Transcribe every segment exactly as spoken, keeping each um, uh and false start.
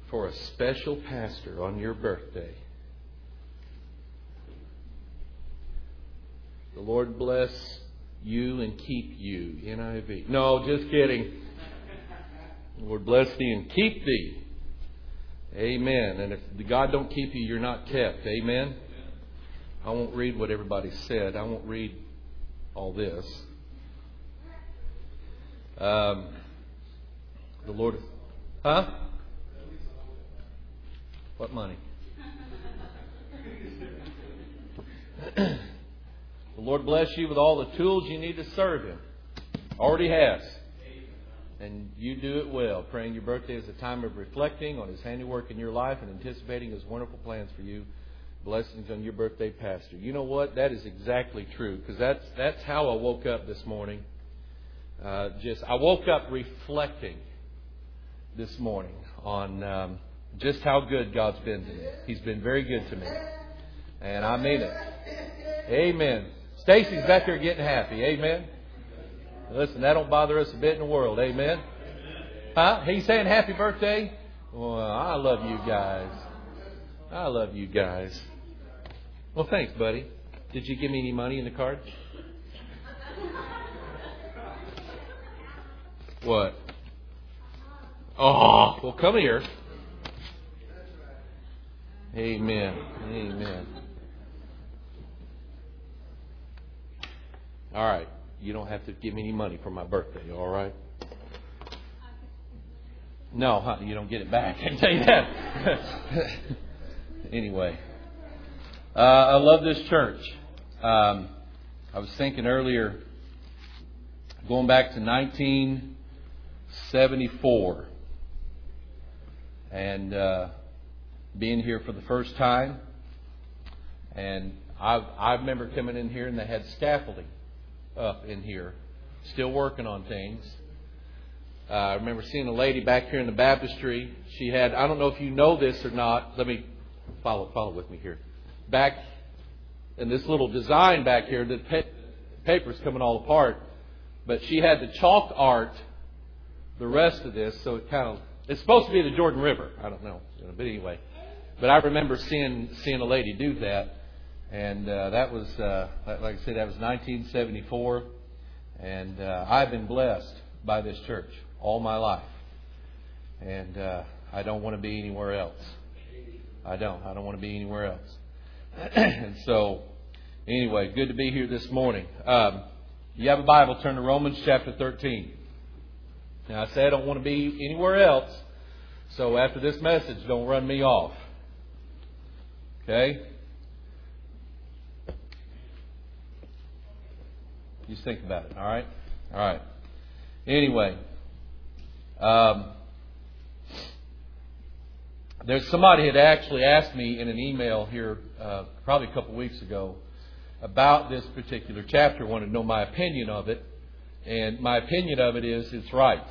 for a special pastor on your birthday. The Lord bless you and keep you. N I V. No, just kidding. The Lord bless thee and keep thee. Amen. And if God don't keep you, you're not kept. Amen. I won't read what everybody said. I won't read all this. Um, the Lord... Huh? What money? The Lord bless you with all the tools you need to serve Him. Already has. And you do it well. Praying your birthday is a time of reflecting on His handiwork in your life and anticipating His wonderful plans for you. Blessings on your birthday, Pastor. You know what? That is exactly true. Because that's, that's how I woke up this morning. Uh, just I woke up reflecting this morning on um, just how good God's been to me. He's been very good to me. And I mean it. Amen. Stacy's back there getting happy. Amen. Listen, that don't bother us a bit in the world. Amen. Huh? He's saying happy birthday? Well, I love you guys. I love you guys. Well, thanks, buddy. Did you give me any money in the card? What? Oh, well, come here. Amen. Amen. All right. You don't have to give me any money for my birthday, all right? No, huh, you don't get it back. I can tell you that. Anyway. Uh, I love this church. Um, I was thinking earlier, going back to nineteen seventy-four, and uh, being here for the first time. And I, I remember coming in here and they had scaffolding up in here, still working on things. Uh, I remember seeing a lady back here in the baptistry. She had, I don't know if you know this or not. Let me follow follow with me here. Back in this little design back here, the pa- paper's coming all apart. But she had the chalk art, the rest of this, so it kind of, it's supposed to be the Jordan River. I don't know. But anyway. But I remember seeing seeing a lady do that. And uh, that was, uh, like I said, that was nineteen seventy-four. And uh, I've been blessed by this church all my life. And uh, I don't want to be anywhere else. I don't. I don't want to be anywhere else. And so, anyway, good to be here this morning. Um, you have a Bible, turn to Romans chapter thirteen. Now, I say I don't want to be anywhere else. So after this message, don't run me off. Okay? Just think about it, all right? All right. Anyway, um, there's somebody had actually asked me in an email here uh, probably a couple of weeks ago about this particular chapter, wanted to know my opinion of it. And my opinion of it is it's right.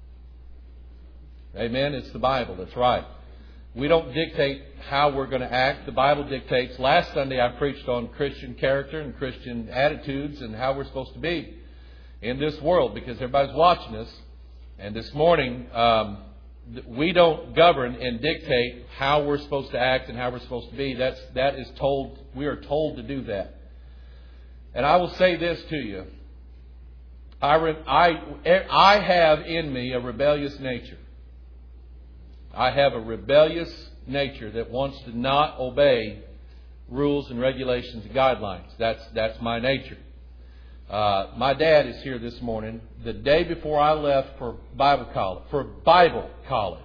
Amen? It's the Bible. It's right. We don't dictate how we're going to act. The Bible dictates. Last Sunday I preached on Christian character and Christian attitudes and how we're supposed to be in this world because everybody's watching us. And this morning, um, we don't govern and dictate how we're supposed to act and how we're supposed to be. That's, that is told, we are told to do that. And I will say this to you. I, re, I, I have in me a rebellious nature. I have a rebellious nature that wants to not obey rules and regulations and guidelines. That's that's my nature. Uh, my dad is here this morning. The day before I left for Bible college, for Bible college,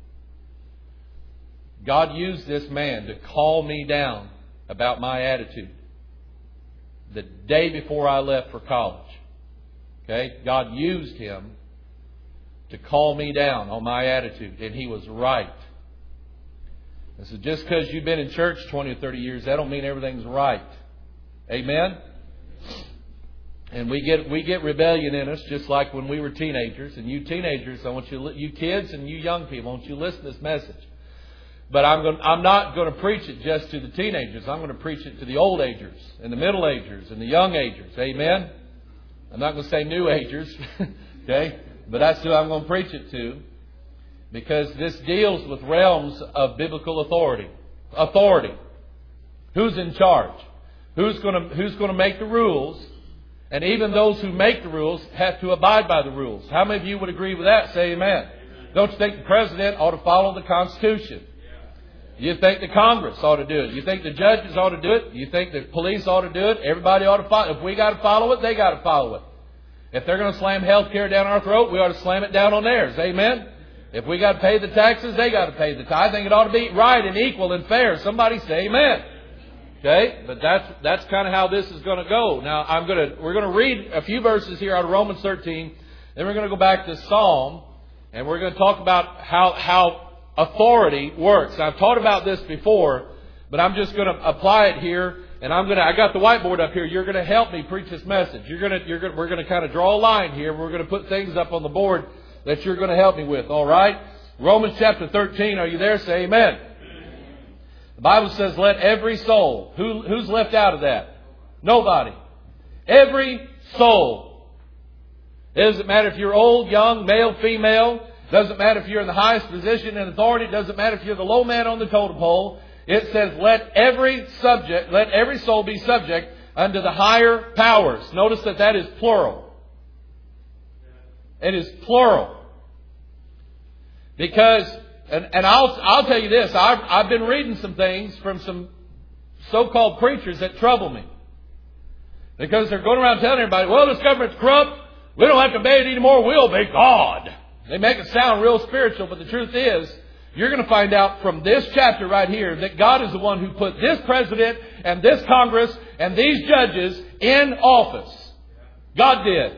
God used this man to call me down about my attitude. The day before I left for college, okay, God used him to call me down on my attitude, and he was right. And so just because you've been in church twenty or thirty years, that don't mean everything's right. Amen? And we get we get rebellion in us, just like when we were teenagers. And you teenagers, I want you, you kids and you young people, I want you to listen to this message. But I'm going, I'm not going to preach it just to the teenagers. I'm going to preach it to the old agers and the middle agers and the young agers. Amen? I'm not going to say new agers. Okay? But that's who I'm going to preach it to. because this deals with realms of biblical authority. Authority. Who's in charge? Who's going to, who's going to make the rules? And even those who make the rules have to abide by the rules. How many of you would agree with that? Say amen. Amen. Don't you think the President ought to follow the Constitution? You think the Congress ought to do it. You think the judges ought to do it. You think the police ought to do it. Everybody ought to follow it. If we got to follow it, they got to follow it. If they're going to slam health care down our throat, we ought to slam it down on theirs. Amen? If we got to pay the taxes, they got to pay the taxes. I think it ought to be right and equal and fair. Somebody say amen. Okay? But that's that's kind of how this is going to go. Now, I'm going to we're going to read a few verses here out of Romans thirteen. Then we're going to go back to Psalm. And we're going to talk about how how authority works. I've taught about this before, but I'm just going to apply it here. And I'm going to, I got the whiteboard up here. You're going to help me preach this message. You're going to, you're going to, we're going to kind of draw a line here. We're going to put things up on the board that you're going to help me with. All right? Romans chapter thirteen. Are you there? Say amen. The Bible says, let every soul. Who, who's left out of that? Nobody. Every soul. It doesn't matter if you're old, young, male, female. Doesn't matter if you're in the highest position and authority. Doesn't matter if you're the low man on the totem pole. It says, let every subject, let every soul be subject unto the higher powers. Notice that that is plural. It is plural. Because, and, and I'll, I'll tell you this, I've, I've been reading some things from some so-called preachers that trouble me. Because they're going around telling everybody, well, this government's corrupt. We don't have to obey it anymore. We'll obey God. They make it sound real spiritual, but the truth is, you're going to find out from this chapter right here that God is the one who put this president and this Congress and these judges in office. God did.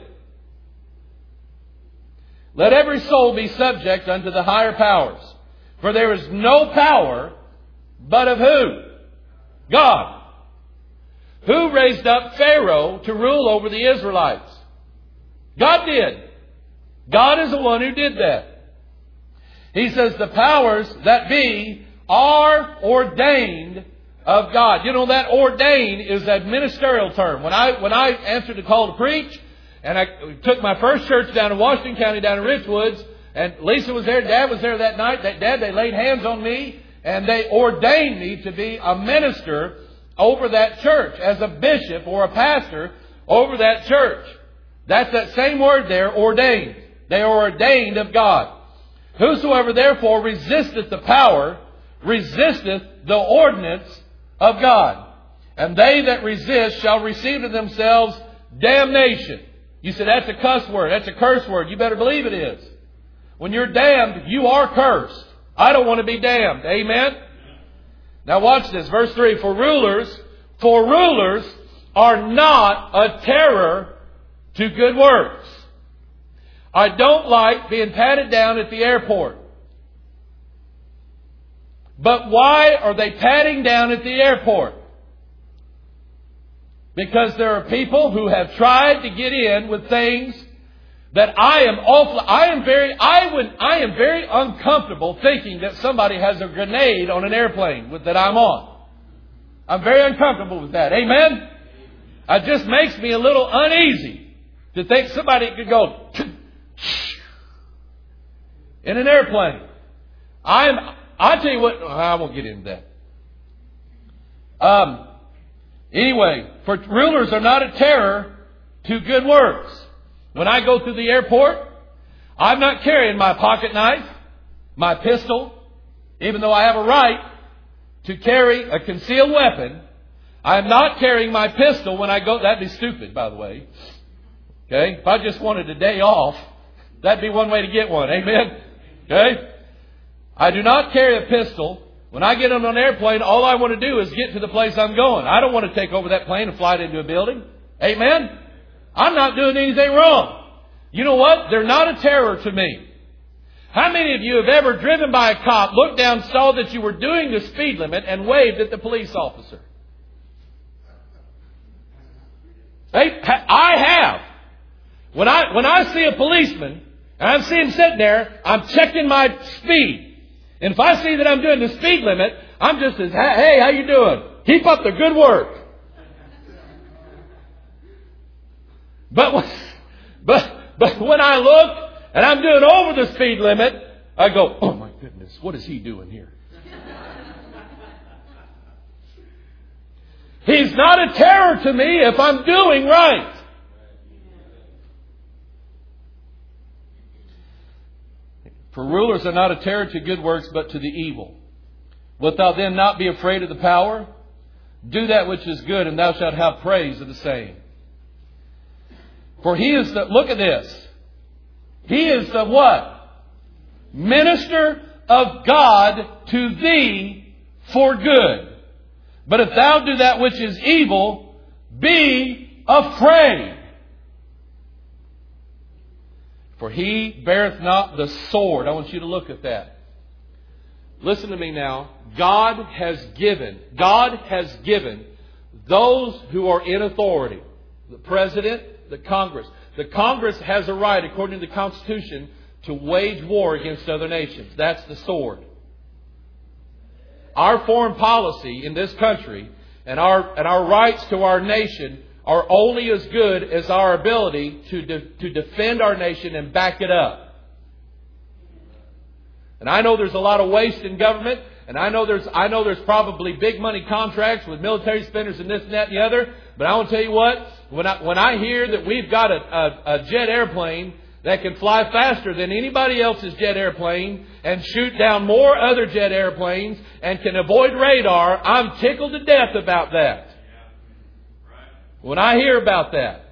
Let every soul be subject unto the higher powers. For there is no power but of who? God. Who raised up Pharaoh to rule over the Israelites? God did. God is the one who did that. He says the powers that be are ordained of God. You know, that ordained is a ministerial term. When I when I answered the call to preach, and I took my first church down in Washington County, down in Richwoods, and Lisa was there, Dad was there that night. That Dad, they laid hands on me, and they ordained me to be a minister over that church, as a bishop or a pastor over that church. That's that same word there, ordained. They are ordained of God. Whosoever therefore resisteth the power, resisteth the ordinance of God. And they that resist shall receive to themselves damnation. You say, that's a cuss word. That's a curse word. You better believe it is. When you're damned, you are cursed. I don't want to be damned. Amen? Now watch this. Verse three. For rulers, for rulers are not a terror to good works. I don't like being patted down at the airport. But why are they patting down at the airport? Because there are people who have tried to get in with things that I am awful. I am very, I would, I am very uncomfortable thinking that somebody has a grenade on an airplane with, that I'm on. I'm very uncomfortable with that. Amen? It just makes me a little uneasy to think somebody could go in an airplane. I'm, I'll tell you what, I won't get into that. Um, anyway, for rulers are not a terror to good works. When I go through the airport, I'm not carrying my pocket knife, my pistol, even though I have a right to carry a concealed weapon. I'm not carrying my pistol when I go. That'd be stupid, by the way. Okay? If I just wanted a day off, that'd be one way to get one. Amen? Okay? I do not carry a pistol. When I get on an airplane, all I want to do is get to the place I'm going. I don't want to take over that plane and fly it into a building. Amen? I'm not doing anything wrong. You know what? They're not a terror to me. How many of you have ever driven by a cop, looked down, saw that you were doing the speed limit, and waved at the police officer? They, I have. When I, when I see a policeman, and I see him sitting there, I'm checking my speed. And if I see that I'm doing the speed limit, I'm just as, hey, how you doing? Keep up the good work. But, but, but when I look and I'm doing over the speed limit, I go, oh my goodness, what is he doing here? He's not a terror to me if I'm doing right. For rulers are not a terror to good works, but to the evil. Wilt thou then not be afraid of the power? Do that which is good, and thou shalt have praise of the same. For he is the, look at this. He is the what? Minister of God to thee for good. But if thou do that which is evil, be afraid. For he beareth not the sword. I want you to look at that. Listen to me now. God has given, God has given those who are in authority, the President, the Congress. The Congress has a right, according to the Constitution, to wage war against other nations. That's the sword. Our foreign policy in this country and our and our rights to our nation are only as good as our ability to de, to defend our nation and back it up. And I know there's a lot of waste in government, and I know there's I know there's probably big money contracts with military spenders and this and that and the other. But I want to tell you what, when I when I hear that we've got a, a, a jet airplane that can fly faster than anybody else's jet airplane and shoot down more other jet airplanes and can avoid radar, I'm tickled to death about that. When I hear about that.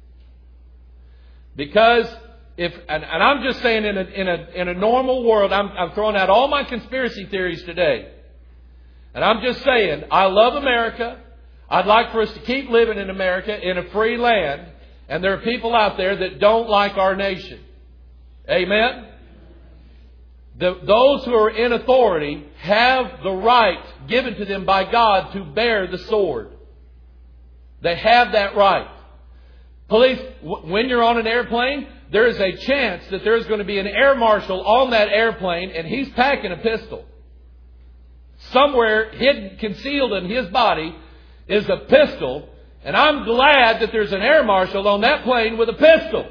Because if, and, and I'm just saying in a, in a, in a normal world, I'm, I'm throwing out all my conspiracy theories today. And I'm just saying, I love America. I'd like for us to keep living in America in a free land. And there are people out there that don't like our nation. Amen? The, those who are in authority have the right given to them by God to bear the sword. They have that right. Police, w- when you're on an airplane, there is a chance that there's going to be an air marshal on that airplane and he's packing a pistol. Somewhere hidden, concealed in his body is a pistol. And I'm glad that there's an air marshal on that plane with a pistol.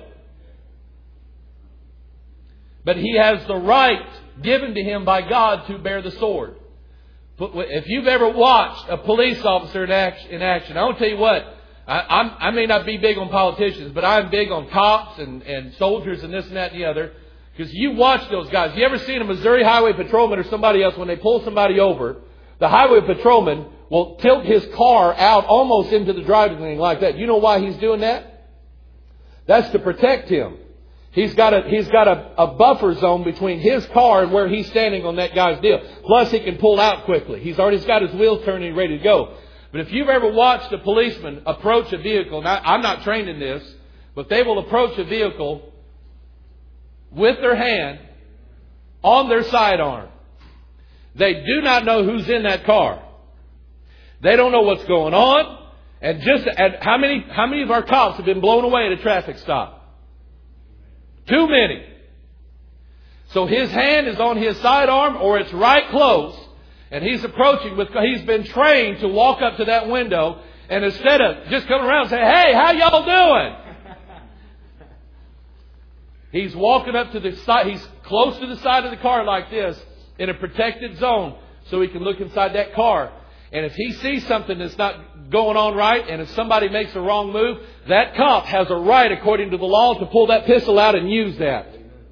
But he has the right given to him by God to bear the sword. If you've ever watched a police officer in action, I want to tell you what, I, I'm, I may not be big on politicians, but I'm big on cops and, and soldiers and this and that and the other. Because you watch those guys. You ever seen a Missouri Highway Patrolman or somebody else when they pull somebody over, the Highway Patrolman will tilt his car out almost into the driving lane like that. You know why he's doing that? That's to protect him. He's got a he's got a, a buffer zone between his car and where he's standing on that guy's deal. Plus, he can pull out quickly. He's already got his wheels turning and ready to go. But if you've ever watched a policeman approach a vehicle, and I, I'm not trained in this, but they will approach a vehicle with their hand on their sidearm. They do not know who's in that car. They don't know what's going on. And just and how many how many of our cops have been blown away at a traffic stop? Too many. So his hand is on his sidearm or it's right close. And he's approaching with, he's been trained to walk up to that window. And instead of just coming around and saying, hey, how y'all doing? He's walking up to the side, he's close to the side of the car like this in a protected zone so he can look inside that car. And if he sees something that's not going on right, and if somebody makes a wrong move, that cop has a right, according to the law, to pull that pistol out and use that.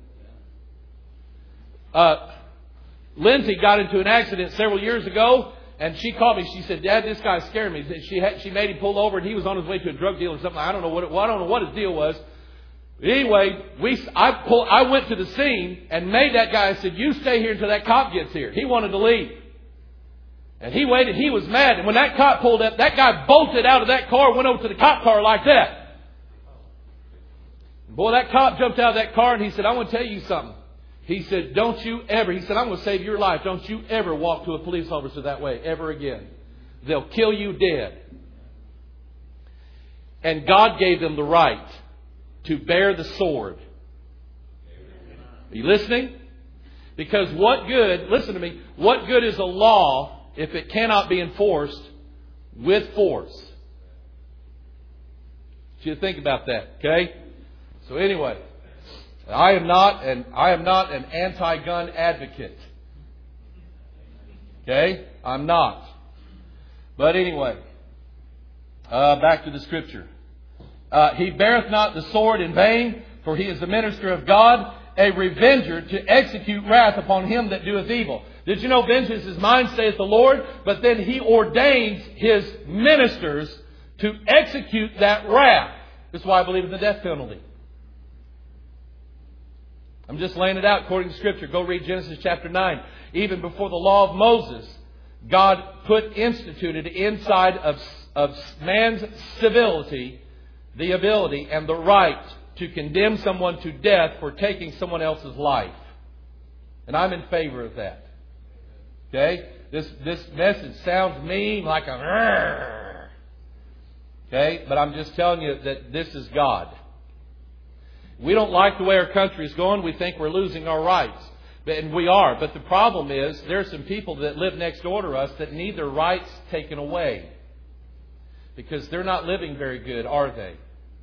Uh, Lindsay got into an accident several years ago, and she called me. She said, "Dad, this guy scared me." She had, she made him pull over, and he was on his way to a drug deal or something. I don't know what it, well, I don't know what his deal was. Anyway, we I pull, I went to the scene and made that guy. I said, "You stay here until that cop gets here." He wanted to leave. And he waited. He was mad. And when that cop pulled up, that guy bolted out of that car, went over to the cop car like that. Boy, that cop jumped out of that car and he said, "I want to tell you something." He said, "Don't you ever," he said, "I'm going to save your life. Don't you ever walk to a police officer that way ever again. They'll kill you dead." And God gave them the right to bear the sword. Are you listening? Because what good, listen to me, what good is a law if it cannot be enforced with force? You think about that, okay? So anyway, I am not an I am not an anti-gun advocate. Okay? I'm not. But anyway, uh, back to the Scripture. Uh, he beareth not the sword in vain, for he is the minister of God, a revenger to execute wrath upon him that doeth evil. Did you know vengeance is mine, saith the Lord? But then He ordains His ministers to execute that wrath. This is why I believe in the death penalty. I'm just laying it out according to Scripture. Go read Genesis chapter nine. Even before the law of Moses, God put instituted inside of, of man's civility the ability and the right to condemn someone to death for taking someone else's life. And I'm in favor of that. Okay? This this message sounds mean, like a... Okay? But I'm just telling you that this is God. We don't like the way our country is going. We think we're losing our rights. And we are. But the problem is, there are some people that live next door to us that need their rights taken away. Because they're not living very good, are they?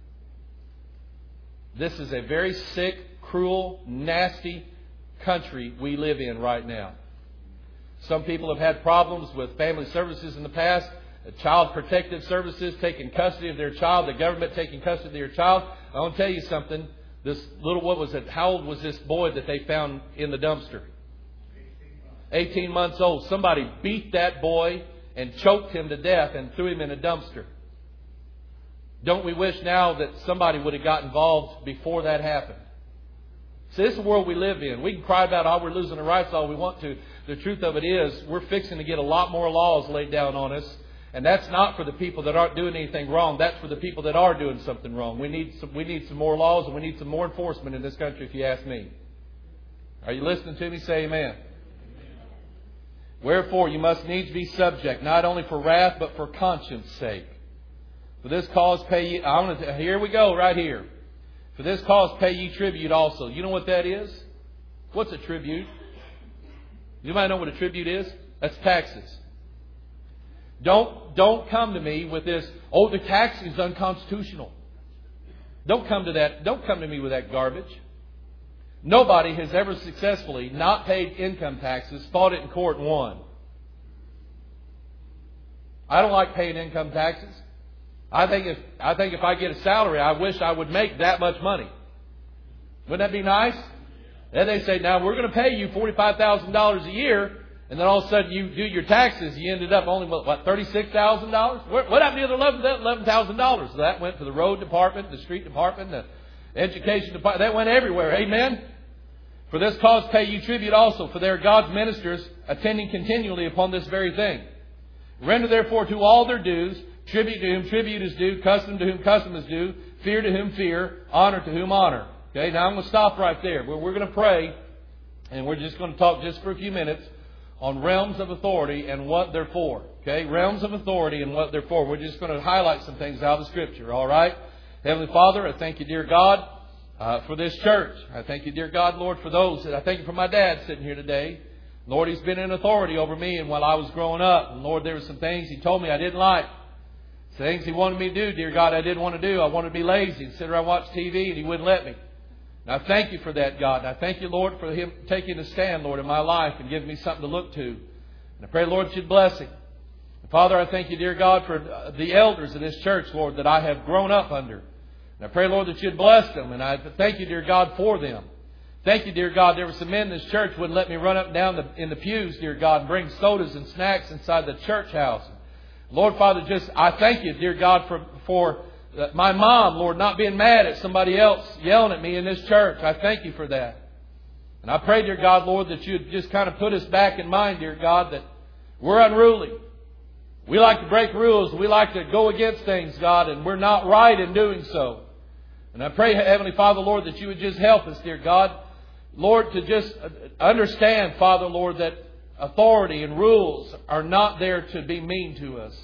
This is a very sick, cruel, nasty country we live in right now. Some people have had problems with family services in the past, child protective services taking custody of their child, the government taking custody of their child. I want to tell you something. This little, what was it? How old was this boy that they found in the dumpster? eighteen months old. Somebody beat that boy and choked him to death and threw him in a dumpster. Don't we wish now that somebody would have got involved before that happened? See, this is the world we live in. We can cry about how we're losing our rights all we want to. The truth of it is, we're fixing to get a lot more laws laid down on us. And that's not for the people that aren't doing anything wrong. That's for the people that are doing something wrong. We need some, we need some more laws and we need some more enforcement in this country, if you ask me. Are you listening to me? Say amen. Wherefore you must needs be subject, not only for wrath, but for conscience sake. For this cause pay ye... I want to, here we go, right here. For this cause pay ye tribute also. You know what that is? What's a tribute? You might know what a tribute is? That's taxes. Don't, don't come to me with this, oh, the tax is unconstitutional. Don't come to that. Don't come to me with that garbage. Nobody has ever successfully not paid income taxes, fought it in court and won. I don't like paying income taxes. I think if I think if I get a salary, I wish I would make that much money. Wouldn't that be nice? Then they say, now we're going to pay you forty-five thousand dollars a year. And then all of a sudden you do your taxes, you ended up only, what, thirty-six thousand dollars? What happened to the other eleven thousand dollars? That went to the road department, the street department, the education department. That went everywhere. Amen? For this cause pay ye tribute also, for they are God's ministers, attending continually upon this very thing. Render therefore to all their dues, tribute to whom tribute is due, custom to whom custom is due, fear to whom fear, honor to whom honor. Okay, now I'm going to stop right there. We're going to pray, and we're just going to talk just for a few minutes on realms of authority and what they're for. Okay? Realms of authority and what they're for. We're just going to highlight some things out of the Scripture. All right? Heavenly Father, I thank you, dear God, uh, for this church. I thank you, dear God, Lord, for those. that I thank you for my dad sitting here today. Lord, he's been in authority over me and while I was growing up. And Lord, there were some things he told me I didn't like. Things he wanted me to do, dear God, I didn't want to do. I wanted to be lazy and sit around and watch T V, and he wouldn't let me. And I thank you for that, God. And I thank you, Lord, for him taking a stand, Lord, in my life and giving me something to look to. And I pray, Lord, that you'd bless him. And Father, I thank you, dear God, for the elders of this church, Lord, that I have grown up under. And I pray, Lord, that you'd bless them. And I thank you, dear God, for them. Thank you, dear God. There were some men in this church who wouldn't let me run up and down the, in the pews, dear God, and bring sodas and snacks inside the church house. Lord, Father, just I thank you, dear God, for for my mom, Lord, not being mad at somebody else yelling at me in this church. I thank you for that. And I pray, dear God, Lord, that you'd just kind of put us back in mind, dear God, that we're unruly. We like to break rules. We like to go against things, God, and we're not right in doing so. And I pray, Heavenly Father, Lord, that you would just help us, dear God, Lord, to just understand, Father, Lord, that authority and rules are not there to be mean to us.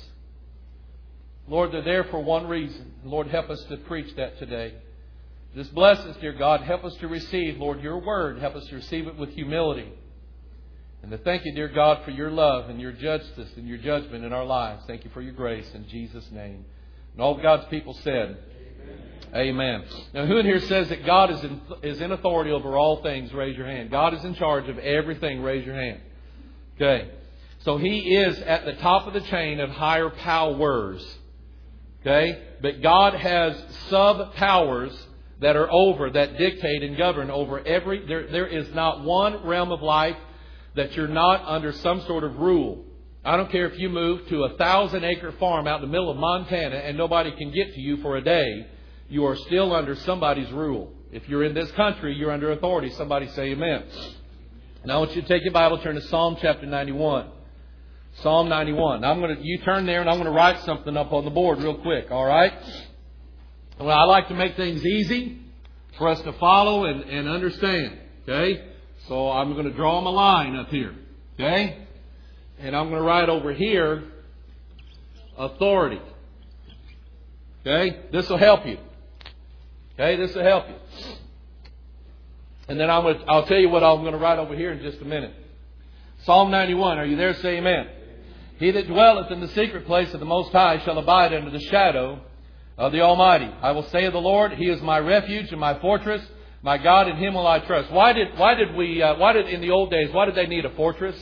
Lord, they're there for one reason. Lord, help us to preach that today. Just bless us, dear God. Help us to receive, Lord, your word. Help us to receive it with humility. And to thank you, dear God, for your love and your justice and your judgment in our lives. Thank you for your grace in Jesus' name. And all of God's people said, Amen. Now, who in here says that God is in, is in authority over all things? Raise your hand. God is in charge of everything. Raise your hand. Okay. So He is at the top of the chain of higher powers. Okay. But God has sub-powers that are over, that dictate and govern over every... There, there is not one realm of life that you're not under some sort of rule. I don't care if you move to a thousand acre farm out in the middle of Montana and nobody can get to you for a day. You are still under somebody's rule. If you're in this country, you're under authority. Somebody say amen. Now I want you to take your Bible, turn to Psalm chapter ninety-one. Psalm ninety-one. Now I'm going to, you turn there and I'm going to write something up on the board real quick. All right? Well, I like to make things easy for us to follow and, and understand. Okay? So I'm going to draw them a line up here. Okay? And I'm going to write over here, authority. Okay? This will help you. Okay? This will help you. And then I'm going to, I'll tell you what I'm going to write over here in just a minute. Psalm ninety-one. Are you there? Say amen. He that dwelleth in the secret place of the Most High shall abide under the shadow of the Almighty. I will say of the Lord, He is my refuge and my fortress. My God, in Him will I trust. Why did, why did we, uh, why did, in the old days, why did they need a fortress?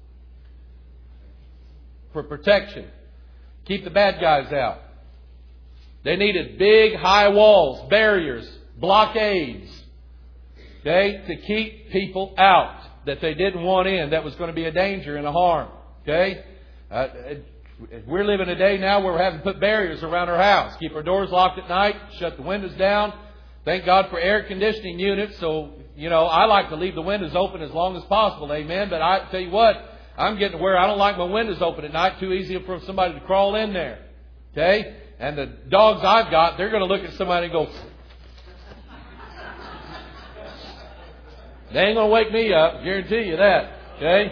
For protection. Keep the bad guys out. They needed big, high walls, barriers, blockades. Okay? To keep people out that they didn't want in, that was going to be a danger and a harm. Okay? Uh, we're living a day now where we're having to put barriers around our house. Keep our doors locked at night, shut the windows down. Thank God for air conditioning units. So, you know, I like to leave the windows open as long as possible. Amen. But I tell you what, I'm getting to where I don't like my windows open at night. Too easy for somebody to crawl in there. Okay? And the dogs I've got, they're going to look at somebody and go, they ain't going to wake me up. Guarantee you that. Okay?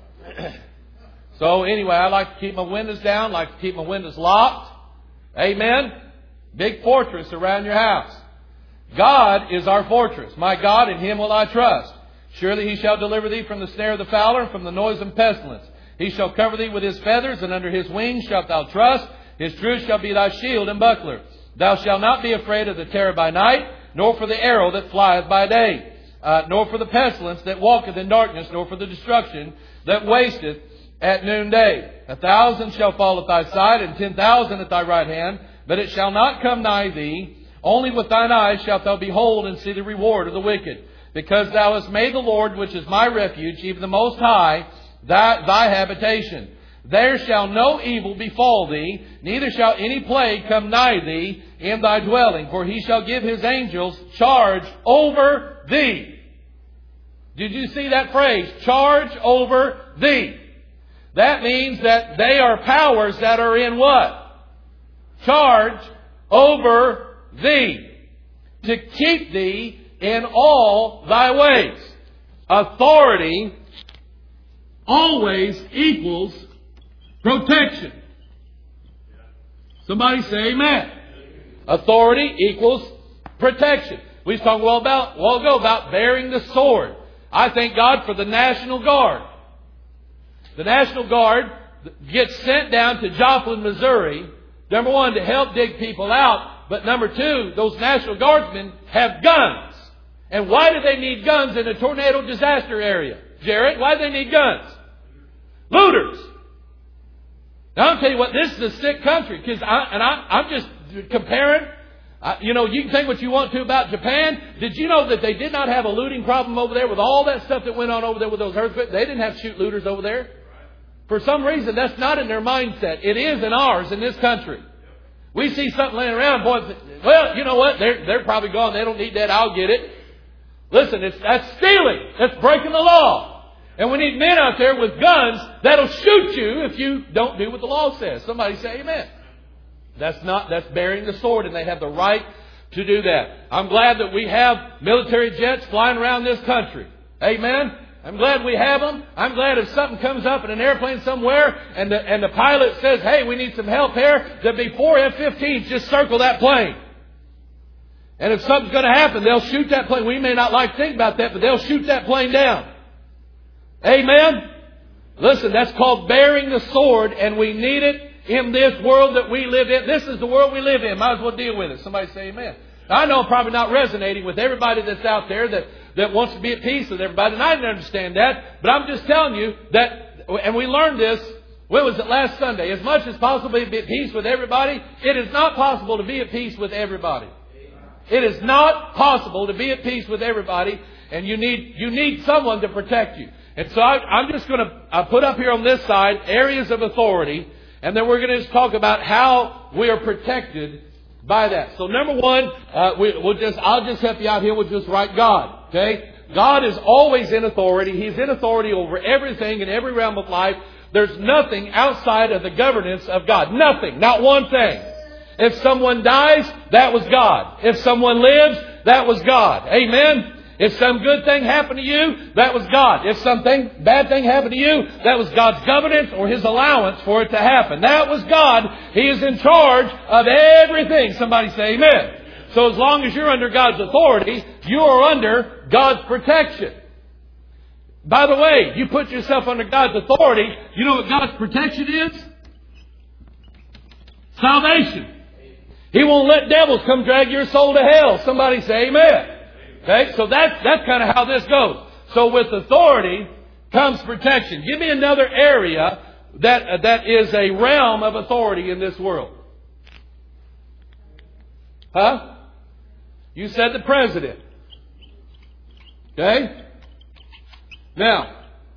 So anyway, I like to keep my windows down. Like to keep my windows locked. Amen? Big fortress around your house. God is our fortress. My God, in Him will I trust. Surely He shall deliver thee from the snare of the fowler and from the noisome pestilence. He shall cover thee with His feathers, and under His wings shalt thou trust. His truth shall be thy shield and buckler. Thou shalt not be afraid of the terror by night, nor for the arrow that flieth by day, uh, nor for the pestilence that walketh in darkness, nor for the destruction that wasteth at noonday. A thousand shall fall at thy side, and ten thousand at thy right hand, but it shall not come nigh thee. Only with thine eyes shalt thou behold and see the reward of the wicked. Because thou hast made the Lord, which is my refuge, even the Most High, thy, thy habitation. There shall no evil befall thee, neither shall any plague come nigh thee in thy dwelling. For He shall give His angels charge over thee. Did you see that phrase? Charge over thee. That means that they are powers that are in what? Charge over thee. To keep thee in all thy ways. Authority always equals protection. Somebody say amen. Authority equals protection. We was talking a while, about, a while ago about bearing the sword. I thank God for the National Guard. The National Guard gets sent down to Joplin, Missouri, number one, to help dig people out. But number two, those National Guardsmen have guns. And why do they need guns in a tornado disaster area? Jared, why do they need guns? Looters. Now, I'll tell you what, this is a sick country. Cause I, and I, I'm just comparing. Uh, you know, you can think what you want to about Japan. Did you know that they did not have a looting problem over there with all that stuff that went on over there with those earthquakes? They didn't have to shoot looters over there. For some reason, that's not in their mindset. It is in ours, in this country. We see something laying around, boy, well, you know what? They're, they're probably gone. They don't need that. I'll get it. Listen, it's, that's stealing. That's breaking the law. And we need men out there with guns that'll shoot you if you don't do what the law says. Somebody say amen. That's not, that's bearing the sword, and they have the right to do that. I'm glad that we have military jets flying around this country. Amen. I'm glad we have them. I'm glad if something comes up in an airplane somewhere and the, and the pilot says, hey, we need some help here, that before F fifteens just circle that plane. And if something's going to happen, they'll shoot that plane. We may not like to think about that, but they'll shoot that plane down. Amen? Listen, that's called bearing the sword, and we need it in this world that we live in. This is the world we live in. Might as well deal with it. Somebody say amen. I know I'm probably not resonating with everybody that's out there that, that wants to be at peace with everybody. And I didn't understand that. But I'm just telling you that, and we learned this, when was it, last Sunday? As much as possible to be at peace with everybody, it is not possible to be at peace with everybody. It is not possible to be at peace with everybody. And you need, you need someone to protect you. And so I, I'm just going to uh, put up here on this side areas of authority. And then we're going to just talk about how we are protected by that. So number one, uh, we, we'll just, I'll just help you out here. We'll just write God. Okay? God is always in authority. He's in authority over everything in every realm of life. There's nothing outside of the governance of God. Nothing. Not one thing. If someone dies, that was God. If someone lives, that was God. Amen? If some good thing happened to you, that was God. If something bad thing happened to you, that was God's governance or His allowance for it to happen. That was God. He is in charge of everything. Somebody say amen. So as long as you're under God's authority, you are under God's protection. By the way, you put yourself under God's authority, you know what God's protection is? Salvation. He won't let devils come drag your soul to hell. Somebody say amen. Okay, so that's, that's kind of how this goes. So with authority comes protection. Give me another area that, uh, that is a realm of authority in this world. Huh? You said the president. Okay? Now,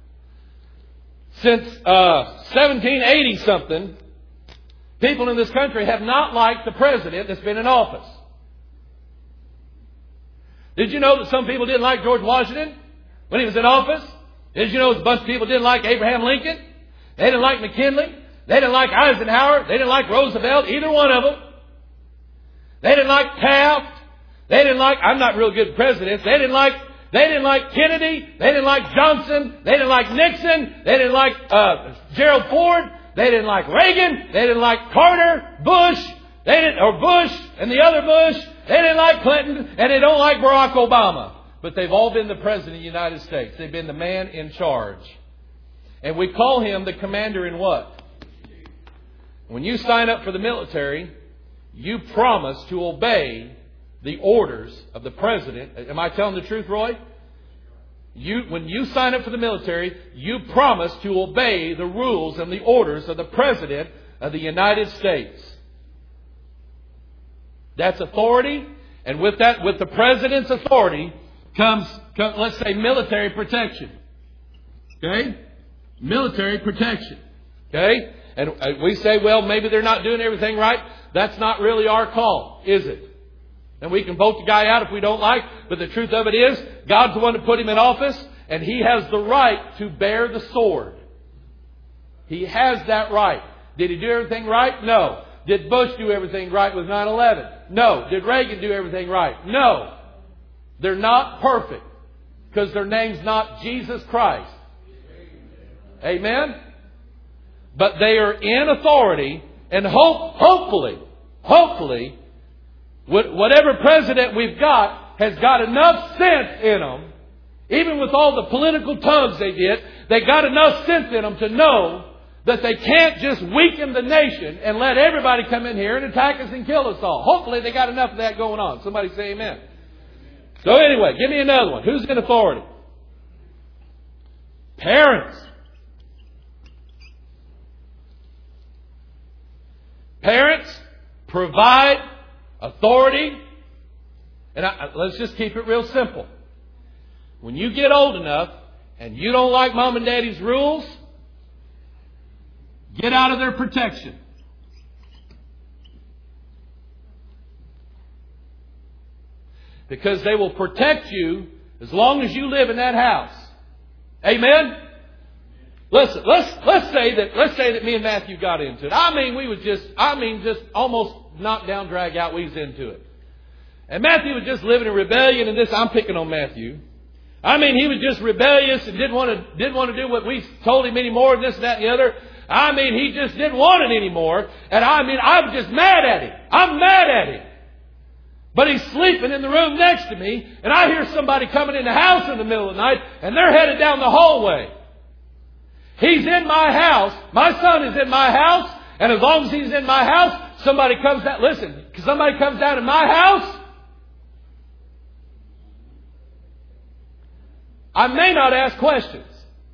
since uh, seventeen eighty something, people in this country have not liked the president that's been in office. Did you know that some people didn't like George Washington when he was in office? Did you know a bunch of people didn't like Abraham Lincoln? They didn't like McKinley. They didn't like Eisenhower. They didn't like Roosevelt. Either one of them. They didn't like Taft. They didn't like, I'm not real good at presidents. They didn't like, they didn't like Kennedy. They didn't like Johnson. They didn't like Nixon. They didn't like uh, Gerald Ford. They didn't like Reagan. They didn't like Carter, Bush. They didn't, or Bush and the other Bush. They didn't like Clinton, and they don't like Barack Obama. But they've all been the President of the United States. They've been the man in charge. And we call him the commander in what? When you sign up for the military, you promise to obey the orders of the President. Am I telling the truth, Roy? You, when you sign up for the military, you promise to obey the rules and the orders of the President of the United States. That's authority. And with that, with the President's authority comes, comes, let's say, military protection. Okay? Military protection. Okay? And we say, well, maybe they're not doing everything right. That's not really our call, is it? And we can vote the guy out if we don't like. But the truth of it is, God's the one that put him in office. And He has the right to bear the sword. He has that right. Did he do everything right? No. Did Bush do everything right with nine eleven? No. Did Reagan do everything right? No. They're not perfect because their name's not Jesus Christ. Amen? But they are in authority, and hope, hopefully, hopefully, whatever president we've got has got enough sense in them, even with all the political tugs they get, they got enough sense in them to know that they can't just weaken the nation and let everybody come in here and attack us and kill us all. Hopefully they got enough of that going on. Somebody say amen. So anyway, give me another one. Who's in authority? Parents. Parents provide authority. And I, let's just keep it real simple. When you get old enough and you don't like mom and daddy's rules, get out of their protection. Because they will protect you as long as you live in that house. Amen? Listen, let's let's say that let's say that me and Matthew got into it. I mean, we was just I mean just almost knock down, drag out, we was into it. And Matthew was just living in rebellion, and this I'm picking on Matthew. I mean, he was just rebellious and didn't want to didn't want to do what we told him anymore, and this and that and the other. I mean, he just didn't want it anymore. And I mean, I'm just mad at him. I'm mad at him. But he's sleeping in the room next to me, and I hear somebody coming in the house in the middle of the night, and they're headed down the hallway. He's in my house. My son is in my house, And as long as he's in my house, somebody comes down. Listen, somebody comes down in my house, I may not ask questions,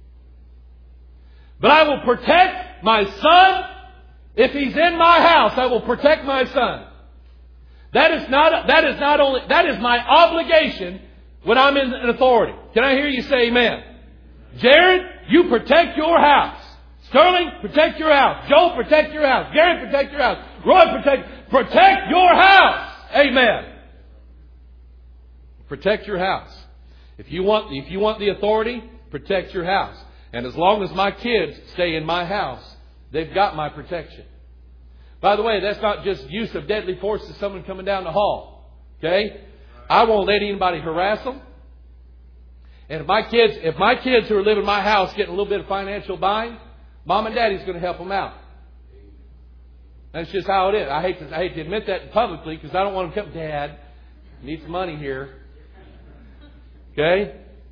but I will protect my son. If he's in my house, I will protect my son. That is not, that is not only, that is my obligation when I'm in authority. Can I hear you say amen? Jared, you protect your house. Sterling, protect your house. Joe, protect your house. Gary, protect your house. Roy, protect, protect your house. Amen. Protect your house. If you want, if you want the authority, protect your house. And as long as my kids stay in my house, they've got my protection. By the way, that's not just use of deadly force to someone coming down the hall. Okay? I won't let anybody harass them. And if my kids, if my kids who are living in my house get in a little bit of financial bind, Mom and Daddy's going to help them out. That's just how it is. I hate to, I hate to admit that publicly because I don't want them to come, Dad, need some money here. Okay?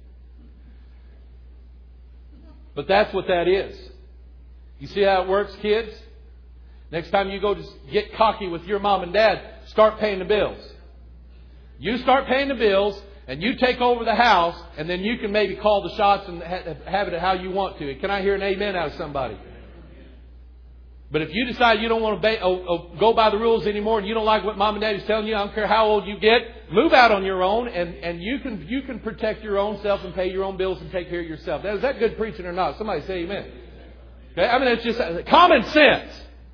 But that's what that is. You see how it works, kids? Next time you go to get cocky with your mom and dad, start paying the bills. You start paying the bills, and you take over the house, and then you can maybe call the shots and have it how you want to. Can I hear an amen out of somebody? But if you decide you don't want to ba- oh, oh, go by the rules anymore, and you don't like what mom and daddy's telling you, I don't care how old you get, move out on your own, and, and you can you can protect your own self and pay your own bills and take care of yourself. Now, is that good preaching or not? Somebody say amen. Okay? I mean, it's just common sense.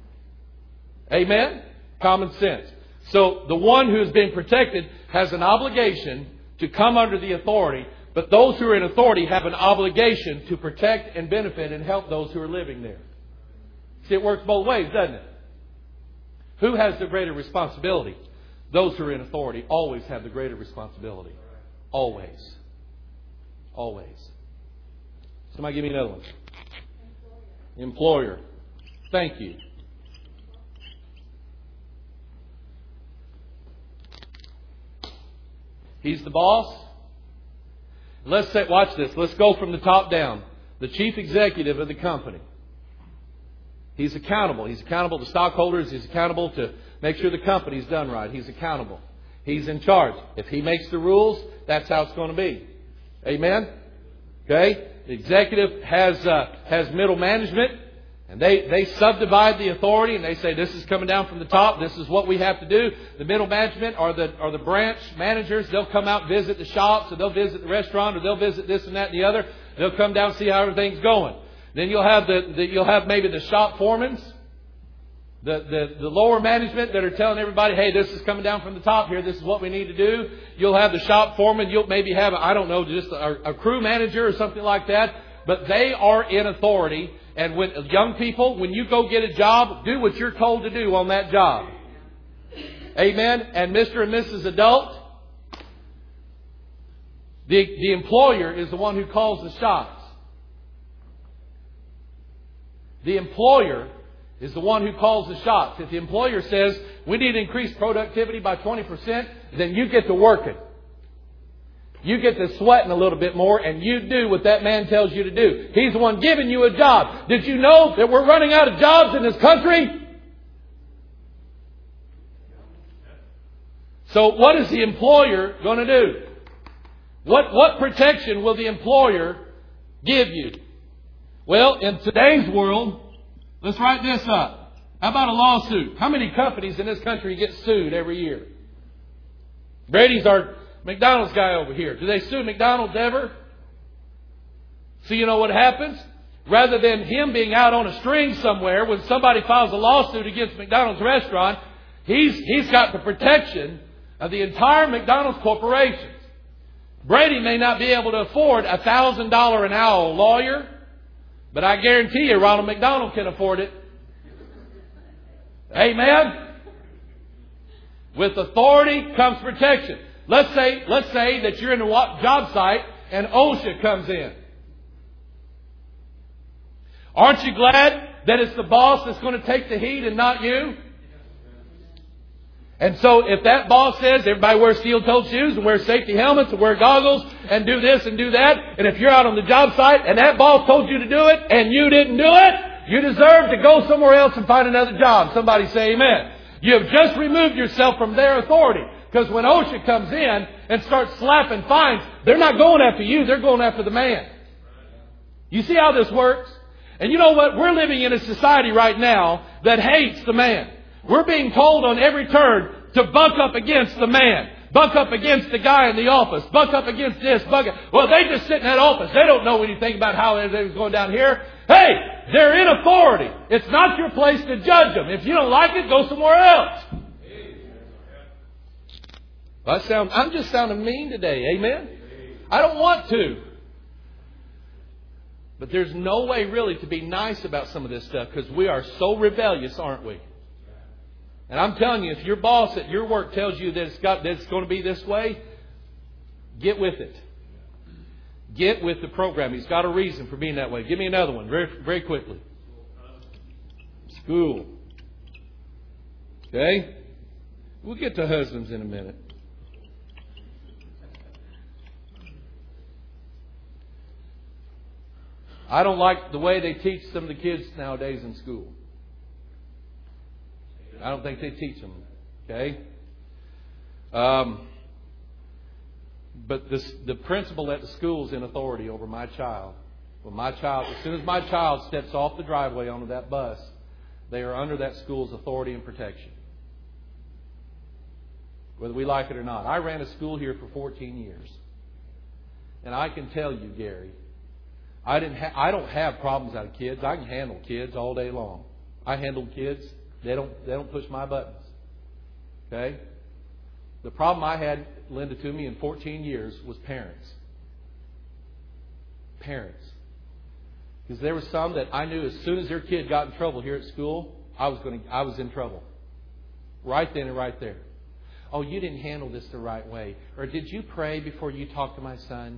Amen? Common sense. So the one who is being protected has an obligation to come under the authority, but those who are in authority have an obligation to protect and benefit and help those who are living there. See, it works both ways, doesn't it? Who has the greater responsibility? Those who are in authority always have the greater responsibility. Always. Always. Somebody give me another one. Employer. Thank you. He's the boss. Let's say, watch this. Let's go from the top down. The chief executive of the company. He's accountable. He's accountable to stockholders. He's accountable to make sure the company's done right. He's accountable. He's in charge. If he makes the rules, that's how it's going to be. Amen? Okay? The executive has uh, has middle management. And they, they subdivide the authority and they say, this is coming down from the top. This is what we have to do. The middle management or the or the branch managers, they'll come out and visit the shops, or they'll visit the restaurant, or they'll visit this and that and the other. They'll come down and see how everything's going. Then you'll have the, the you'll have maybe the shop foremans, the, the the lower management that are telling everybody, hey, this is coming down from the top here. This is what we need to do. You'll have the shop foreman. You'll maybe have, I don't know, just a, a crew manager or something like that. But they are in authority. And when young people, when you go get a job, do what you're told to do on that job. Amen. And Mister and Missus Adult, the, the employer is the one who calls the shots. The employer is the one who calls the shots. If the employer says, we need to increase productivity by twenty percent, then you get to working. You get to sweating a little bit more, and you do what that man tells you to do. He's the one giving you a job. Did you know that we're running out of jobs in this country? So what is the employer going to do? What, what protection will the employer give you? Well, in today's world, let's write this up. How about a lawsuit? How many companies in this country get sued every year? Brady's our McDonald's guy over here. Do they sue McDonald's ever? So you know what happens? Rather than him being out on a string somewhere when somebody files a lawsuit against McDonald's restaurant, he's he's got the protection of the entire McDonald's corporation. Brady may not be able to afford a thousand dollar an hour lawyer, but I guarantee you Ronald McDonald can afford it. Amen? With authority comes protection. Let's say, let's say that you're in a job site and OSHA comes in. Aren't you glad that it's the boss that's going to take the heat and not you? And so if that boss says everybody wear steel-toed shoes and wear safety helmets and wear goggles and do this and do that, and if you're out on the job site and that boss told you to do it and you didn't do it, You deserve to go somewhere else and find another job. Somebody say amen. You have just removed yourself from their authority. Because when OSHA comes in and starts slapping fines, they're not going after you. They're going after the man. You see how this works? And you know what? We're living in a society right now that hates the man. We're being told on every turn to buck up against the man. Buck up against the guy in the office. Buck up against this. Buck up. Well, they just sit in that office. They don't know anything about how everything's going down here. Hey, they're in authority. It's not your place to judge them. If you don't like it, go somewhere else. I sound, I'm just sounding mean today. Amen? I don't want to. But there's no way really to be nice about some of this stuff because we are so rebellious, aren't we? And I'm telling you, if your boss at your work tells you that it's, got, that it's going to be this way, get with it. Get with the program. He's got a reason for being that way. Give me another one very, very quickly. School. Okay? We'll get to husbands in a minute. I don't like the way they teach some of the kids nowadays in school. I don't think they teach them. Okay? Um, but this, the principal at the school is in authority over my child. When my child, as soon as my child steps off the driveway onto that bus, they are under that school's authority and protection. Whether we like it or not. I ran a school here for fourteen years. And I can tell you, Gary, I didn't. Ha- I don't have problems out of kids. I can handle kids all day long. I handle kids. They don't. They don't push my buttons. Okay. The problem I had, Linda, to me in fourteen years was parents. Parents. Because there were some that I knew as soon as their kid got in trouble here at school, I was going. To, I was in trouble. Right then and right there. Oh, you didn't handle this the right way. Or did you pray before you talked to my son?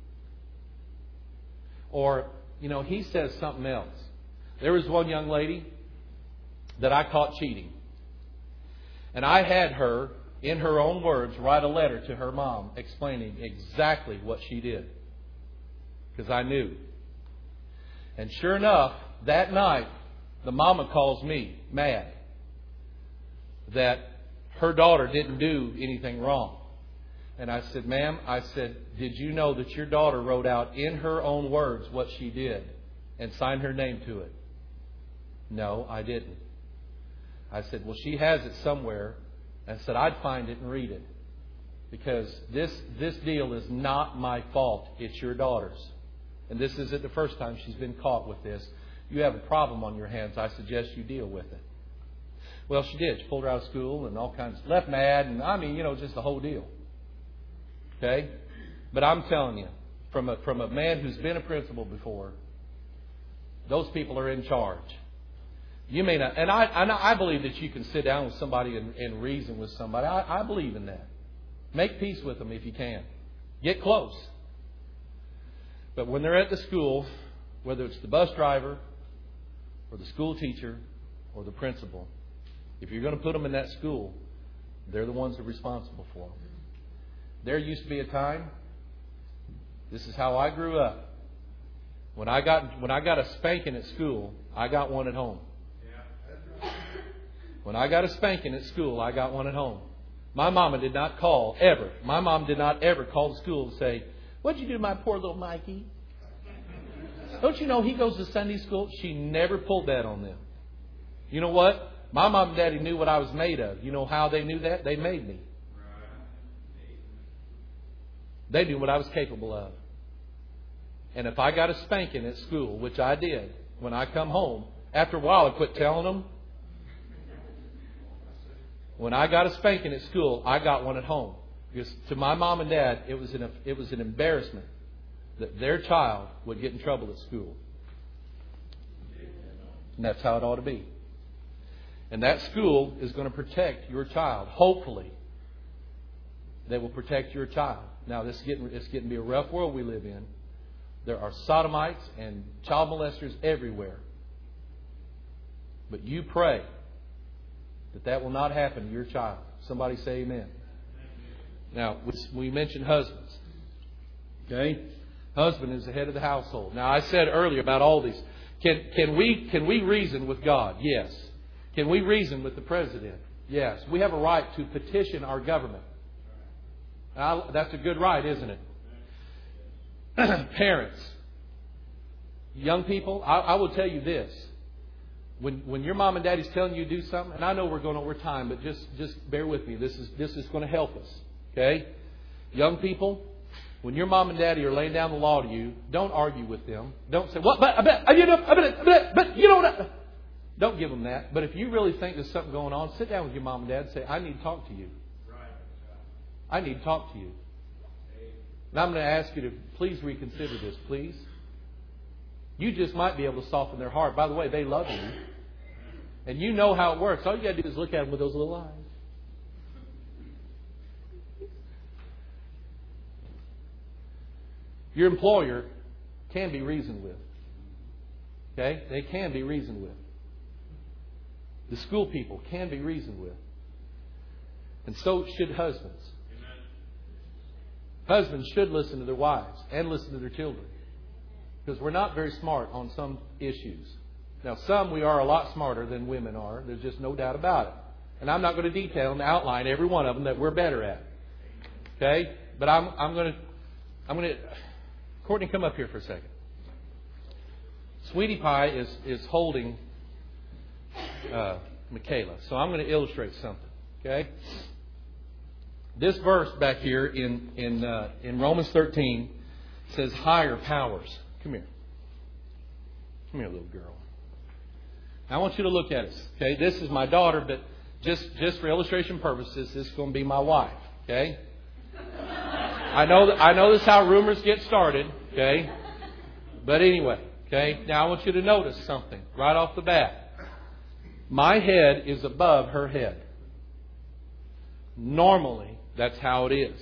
Or, you know, he says something else. There was one young lady that I caught cheating. And I had her, in her own words, write a letter to her mom explaining exactly what she did. Because I knew. And sure enough, that night, the mama calls me mad that her daughter didn't do anything wrong. And I said, ma'am, I said, did you know that your daughter wrote out in her own words what she did and signed her name to it? No, I didn't. I said, well, she has it somewhere. I said, I'd find it and read it. Because this, this deal is not my fault. It's your daughter's. And this isn't the first time she's been caught with this. You have a problem on your hands. I suggest you deal with it. Well, she did. She pulled her out of school and all kinds. Left mad. And I mean, you know, just the whole deal. Okay? But I'm telling you, from a, from a man who's been a principal before, those people are in charge. You may not, and I, and I believe that you can sit down with somebody and, and reason with somebody. I, I believe in that. Make peace with them if you can. Get close. But when they're at the school, whether it's the bus driver or the school teacher or the principal, if you're going to put them in that school, they're the ones that are responsible for them. There used to be a time, this is how I grew up. When I got when I got a spanking at school, I got one at home. When I got a spanking at school, I got one at home. My mama did not call, ever. My mom did not ever call the school and say, what'd you do to my poor little Mikey? Don't you know he goes to Sunday school? She never pulled that on them. You know what? My mom and daddy knew what I was made of. You know how they knew that? They made me. They knew what I was capable of. And if I got a spanking at school, which I did, when I come home, after a while I quit telling them. When I got a spanking at school, I got one at home. Because to my mom and dad, it was an, it was an embarrassment that their child would get in trouble at school. And that's how it ought to be. And that school is going to protect your child. Hopefully, they will protect your child. Now, this is getting, it's getting to be a rough world we live in. There are sodomites and child molesters everywhere. But you pray that that will not happen to your child. Somebody say amen. Now, we mentioned husbands. Okay? Husband is the head of the household. Now, I said earlier about all these. Can, can, we, can we reason with God? Yes. Can we reason with the president? Yes. We have a right to petition our government. Now, that's a good right, isn't it? Parents, young people, I, I will tell you this. When, when your mom and daddy's telling you to do something, and I know we're going over time, but just, just bear with me. This is, this is going to help us. Okay? Young people, when your mom and daddy are laying down the law to you, don't argue with them. Don't say, "What? But I bet, I bet, I bet, I bet, but you know what?" Don't give them that. But if you really think there's something going on, sit down with your mom and dad and say, "I need to talk to you. I need to talk to you. And I'm going to ask you to please reconsider this, please." You just might be able to soften their heart. By the way, they love you. And you know how it works. All you got to do is look at them with those little eyes. Your employer can be reasoned with. Okay? They can be reasoned with. The school people can be reasoned with. And so should husbands. Amen. Husbands should listen to their wives and listen to their children. Because we're not very smart on some issues. Now, some we are a lot smarter than women are. There's just no doubt about it. And I'm not going to detail and outline every one of them that we're better at. Okay? But I'm, I'm going to... I'm going to... Courtney, come up here for a second. Sweetie Pie is, is holding uh, Michaela. So I'm going to illustrate something. Okay? This verse back here in, in, uh, in Romans thirteen says higher powers. Come here. Come here, little girl. I want you to look at us. Okay? This is my daughter, but just, just for illustration purposes, this is going to be my wife. Okay? I know that, I know this is how rumors get started. Okay? But anyway, okay? Now I want you to notice something right off the bat. My head is above her head. Normally, that's how it is.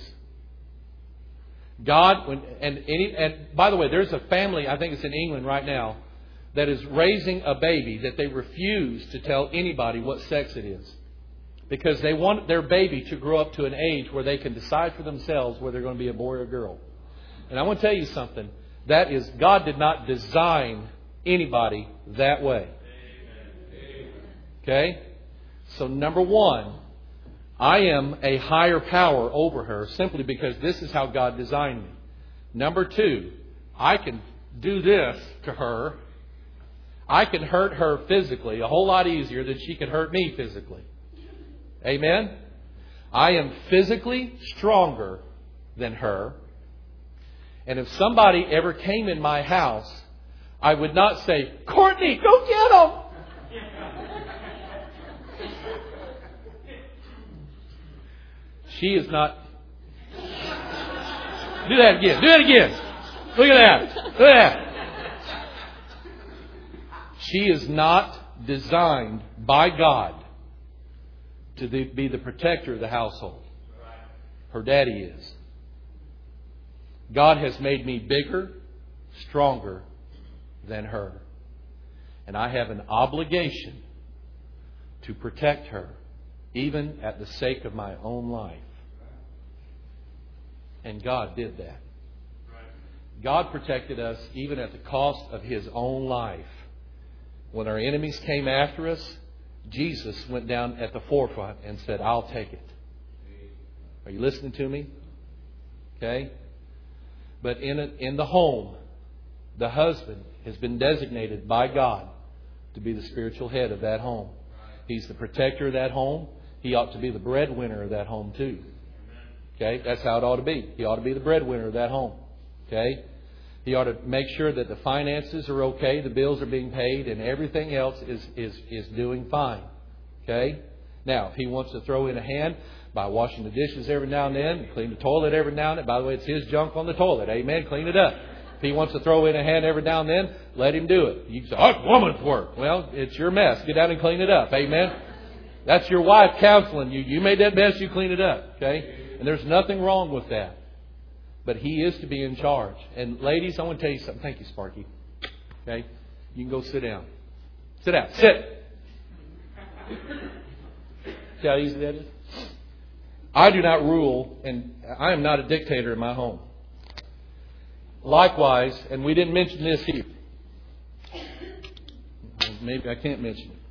God, when, and, any, and by the way, there's a family, I think it's in England right now, that is raising a baby that they refuse to tell anybody what sex it is. Because they want their baby to grow up to an age where they can decide for themselves whether they're going to be a boy or a girl. And I want to tell you something. That is, God did not design anybody that way. Okay? So number one, I am a higher power over her simply because this is how God designed me. Number two, I can do this to her. I can hurt her physically a whole lot easier than she can hurt me physically. Amen? I am physically stronger than her. And if somebody ever came in my house, I would not say, "Courtney, go get him." She is not. Do that again. Do that again. Look at that. Look at that. She is not designed by God to be the protector of the household. Her daddy is. God has made me bigger, stronger than her. And I have an obligation to protect her, even at the sake of my own life. And God did that. God protected us even at the cost of His own life. When our enemies came after us, Jesus went down at the forefront and said, "I'll take it." Are you listening to me? Okay? But in a, in the home, the husband has been designated by God to be the spiritual head of that home. He's the protector of that home. He ought to be the breadwinner of that home too. Okay? That's how it ought to be. He ought to be the breadwinner of that home. Okay? He ought to make sure that the finances are okay, the bills are being paid, and everything else is, is, is doing fine. Okay? Now, if he wants to throw in a hand by washing the dishes every now and then, clean the toilet every now and then. By the way, it's his junk on the toilet. Amen. Clean it up. If he wants to throw in a hand every now and then, let him do it. You can say, "Oh, it's woman's work." Well, it's your mess. Get out and clean it up. Amen. That's your wife counseling you. You made that mess, you clean it up. Okay? And there's nothing wrong with that. But he is to be in charge. And ladies, I want to tell you something. Thank you, Sparky. Okay? You can go sit down. Sit down. Sit. See how easy that is? I do not rule, and I am not a dictator in my home. Likewise, and we didn't mention this here, maybe I can't mention it.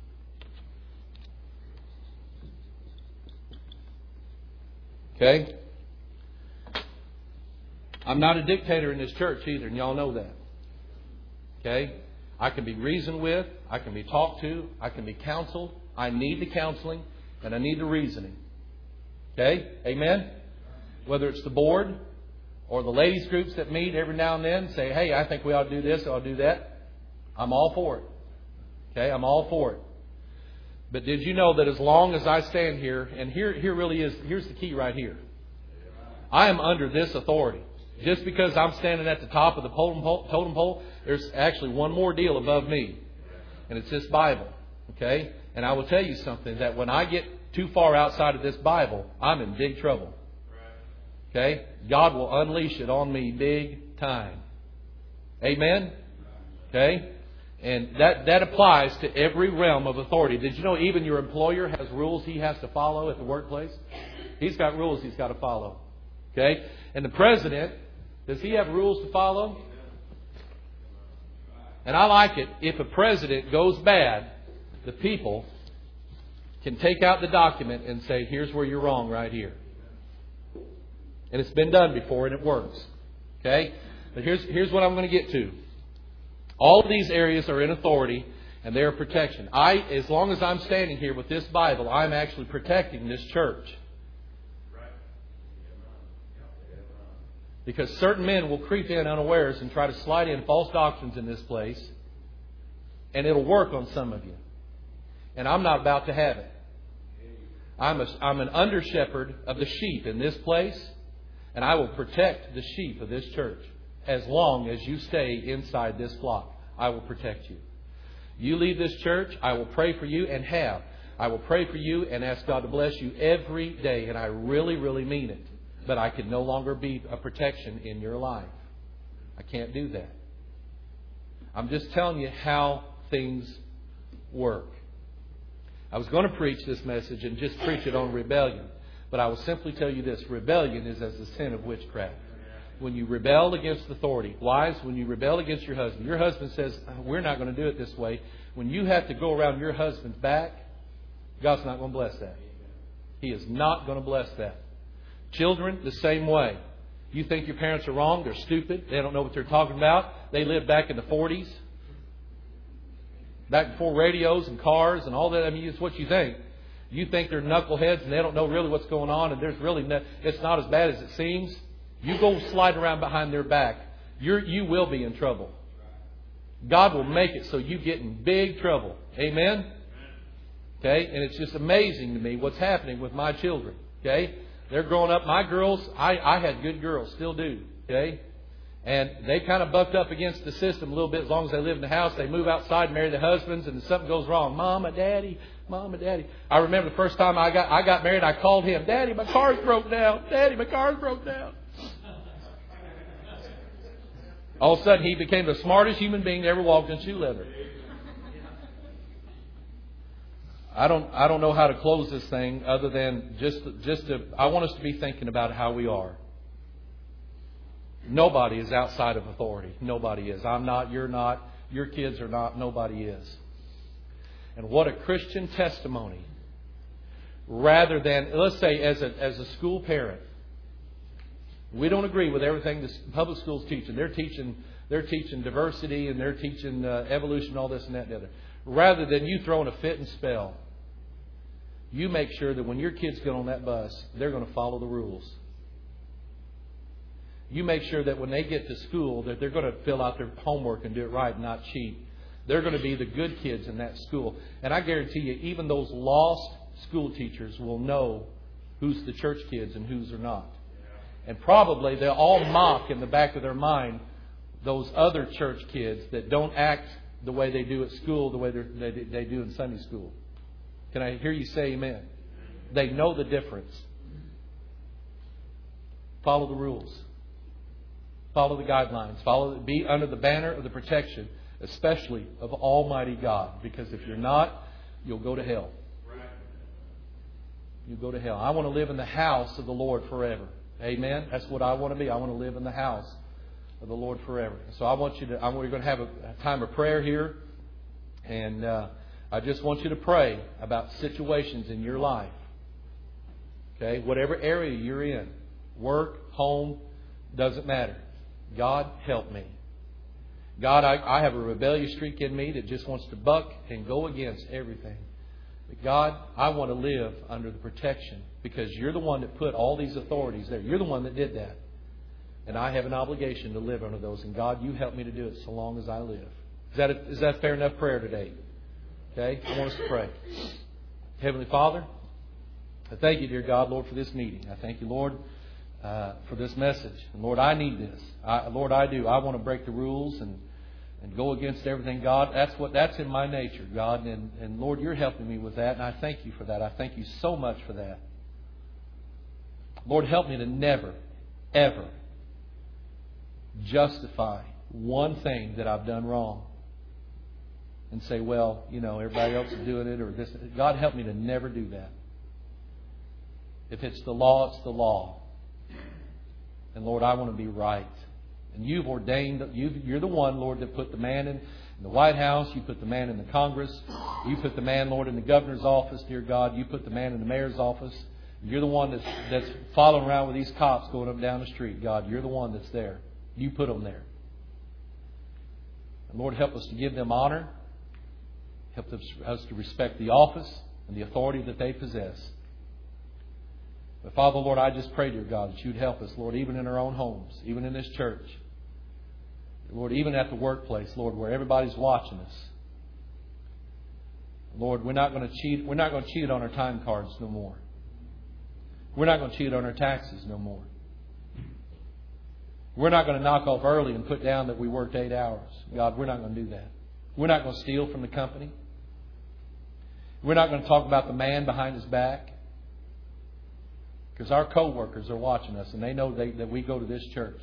Okay? I'm not a dictator in this church either, and y'all know that. Okay? I can be reasoned with. I can be talked to. I can be counseled. I need the counseling, and I need the reasoning. Okay? Amen? Whether it's the board or the ladies' groups that meet every now and then and say, hey, I think we ought to do this, or I'll do that. I'm all for it. Okay? I'm all for it. But did you know that as long as I stand here, and here, here really is, here's the key right here. I am under this authority. Just because I'm standing at the top of the totem pole, totem pole, there's actually one more deal above me. And it's this Bible. Okay? And I will tell you something, that when I get too far outside of this Bible, I'm in big trouble. Okay? God will unleash it on me big time. Amen? Okay? And that, that applies to every realm of authority. Did you know even your employer has rules he has to follow at the workplace? He's got rules he's got to follow. Okay? And the president, does he have rules to follow? And I like it. If a president goes bad, the people can take out the document and say, here's where you're wrong right here. And it's been done before and it works. Okay? But here's, here's what I'm going to get to. All of these areas are in authority and they are protection. I, as long as I'm standing here with this Bible, I'm actually protecting this church. Because certain men will creep in unawares and try to slide in false doctrines in this place. And it'll work on some of you. And I'm not about to have it. I'm, a, I'm an under shepherd of the sheep in this place. And I will protect the sheep of this church. As long as you stay inside this flock, I will protect you. You leave this church, I will pray for you and have. I will pray for you and ask God to bless you every day. And I really, really mean it. But I can no longer be a protection in your life. I can't do that. I'm just telling you how things work. I was going to preach this message and just preach it on rebellion. But I will simply tell you this. Rebellion is as the sin of witchcraft. When you rebel against authority. Wives, when you rebel against your husband. Your husband says, we're not going to do it this way. When you have to go around your husband's back, God's not going to bless that. He is not going to bless that. Children, the same way. You think your parents are wrong. They're stupid. They don't know what they're talking about. They lived back in the forties. Back before radios and cars and all that. I mean, it's what you think. You think they're knuckleheads and they don't know really what's going on. And there's really no, it's not as bad as it seems. You go slide around behind their back. You're, you will be in trouble. God will make it so you get in big trouble. Amen? Okay? And it's just amazing to me what's happening with my children. Okay? They're growing up. My girls, I, I had good girls, still do. Okay? And they kind of bucked up against the system a little bit as long as they live in the house. They move outside, marry their husbands, and something goes wrong. Mama, Daddy, Mama, Daddy. I remember the first time I got I got married, I called him, Daddy, my car's broke down. Daddy, my car's broke down. All of a sudden, he became the smartest human being that ever walked in shoe leather. I don't, I don't know how to close this thing other than just, just to, I want us to be thinking about how we are. Nobody is outside of authority. Nobody is. I'm not, you're not, your kids are not, nobody is. And what a Christian testimony. Rather than, let's say as a, as a school parent, we don't agree with everything the public schools teaching. They're teaching, they're teaching diversity and they're teaching uh, evolution, all this and that and the other. Rather than you throwing a fit and spell, you make sure that when your kids get on that bus, they're going to follow the rules. You make sure that when they get to school, that they're going to fill out their homework and do it right, not cheat. They're going to be the good kids in that school. And I guarantee you, even those lost school teachers will know who's the church kids and who's are not. And probably they'll all mock in the back of their mind those other church kids that don't act the way they do at school, the way they they do in Sunday school. Can I hear you say amen? They know the difference. Follow the rules. Follow the guidelines. Follow. Be under the banner of the protection, especially of Almighty God. Because if you're not, you'll go to hell. You'll go to hell. I want to live in the house of the Lord forever. Amen. That's what I want to be. I want to live in the house of the Lord forever. So I want you to. I want, we're going to have a time of prayer here, And uh, I just want you to pray about situations in your life. Okay? Whatever area you're in. Work, home, doesn't matter. God, help me. God, I, I have a rebellious streak in me that just wants to buck and go against everything. But God, I want to live under the protection because you're the one that put all these authorities there. You're the one that did that. And I have an obligation to live under those. And God, you help me to do it so long as I live. Is that, a, is that fair enough prayer today? Okay? I want us to pray. Heavenly Father, I thank you, dear God, Lord, for this meeting. I thank you, Lord, uh, for this message. And Lord, I need this. I, Lord, I do. I want to break the rules and and go against everything, God. That's what that's in my nature, God. And, and Lord, you're helping me with that. And I thank you for that. I thank you so much for that. Lord, help me to never, ever justify one thing that I've done wrong and say, well, you know, everybody else is doing it or this. God, help me to never do that. If it's the law, it's the law. And Lord, I want to be right. And you've ordained, you've, you're the one, Lord, that put the man in, in the White House. You put the man in the Congress. You put the man, Lord, in the governor's office, dear God. You put the man in the mayor's office. You're the one that's, that's following around with these cops going up and down the street. God, you're the one that's there. You put them there. And Lord, help us to give them honor. Help us to respect the office and the authority that they possess. But Father, Lord, I just pray, dear God, that you'd help us, Lord, even in our own homes, even in this church. Lord, even at the workplace, Lord, where everybody's watching us. Lord, we're not going to cheat. We're not going to cheat on our time cards no more. We're not going to cheat on our taxes no more. We're not going to knock off early and put down that we worked eight hours. God, we're not going to do that. We're not going to steal from the company. We're not going to talk about the man behind his back. Because our co-workers are watching us and they know they, that we go to this church.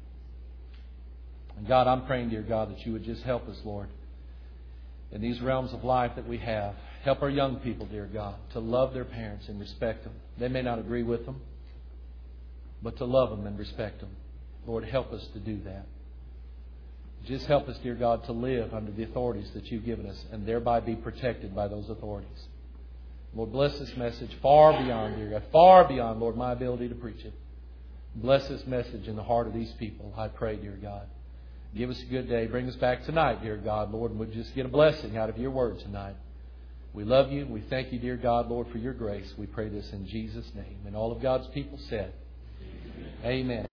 And God, I'm praying, dear God, that you would just help us, Lord, in these realms of life that we have. Help our young people, dear God, to love their parents and respect them. They may not agree with them, but to love them and respect them. Lord, help us to do that. Just help us, dear God, to live under the authorities that you've given us and thereby be protected by those authorities. Lord, bless this message far beyond, dear God, far beyond, Lord, my ability to preach it. Bless this message in the heart of these people, I pray, dear God. Give us a good day. Bring us back tonight, dear God, Lord, and we'll just get a blessing out of your word tonight. We love you. We thank you, dear God, Lord, for your grace. We pray this in Jesus' name. And all of God's people said, Amen. Amen.